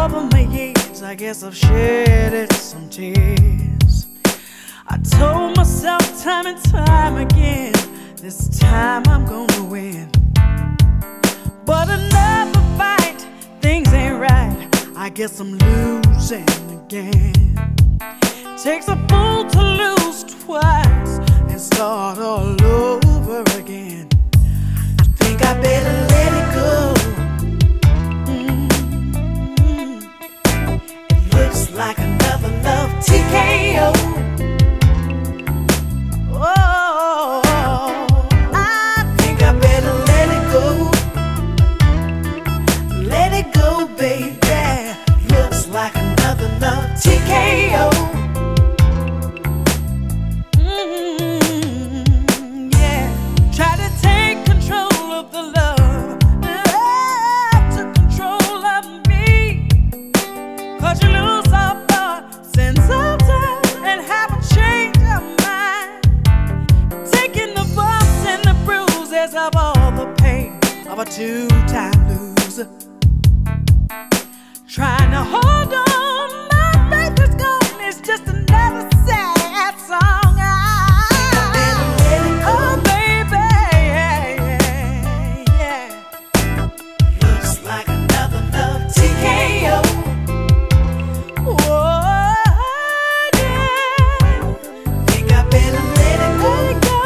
over my years, I guess I've shedded some tears. I told myself time and time again, this time I'm gonna win. But another fight, things ain't right, I guess I'm losing again. Takes a fool to lose twice and start all over again. I think I better let it go. It looks like another love TKO. Oh, I think I better let it go. Let it go, baby. Looks like another love TKO. Of all the pain of a two-time loser, trying to hold on, my faith is gone. It's just another sad song. Oh, baby, yeah. Looks like another love TKO. Oh, yeah. Think I better let it go.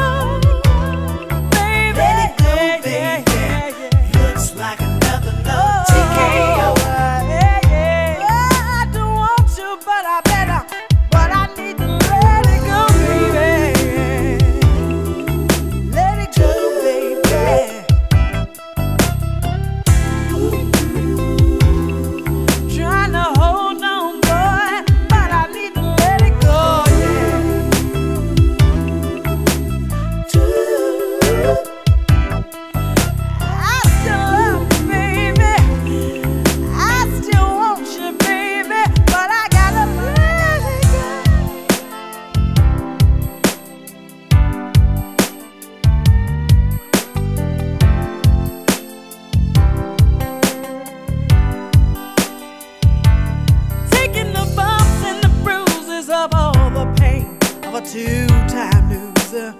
Of all the pain of a two-time loser,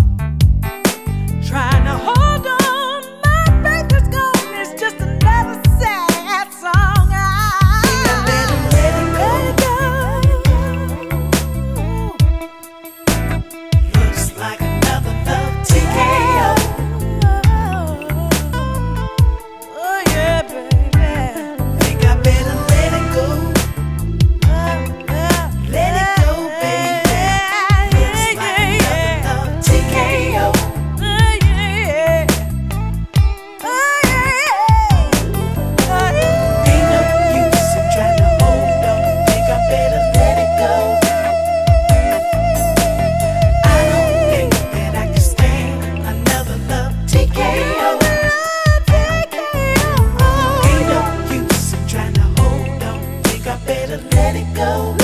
trying to hold on, my faith is gone. It's just another sad song. I better let it go. Looks like another love TKO. Oh yeah, baby. Think I better let it go. Let it go.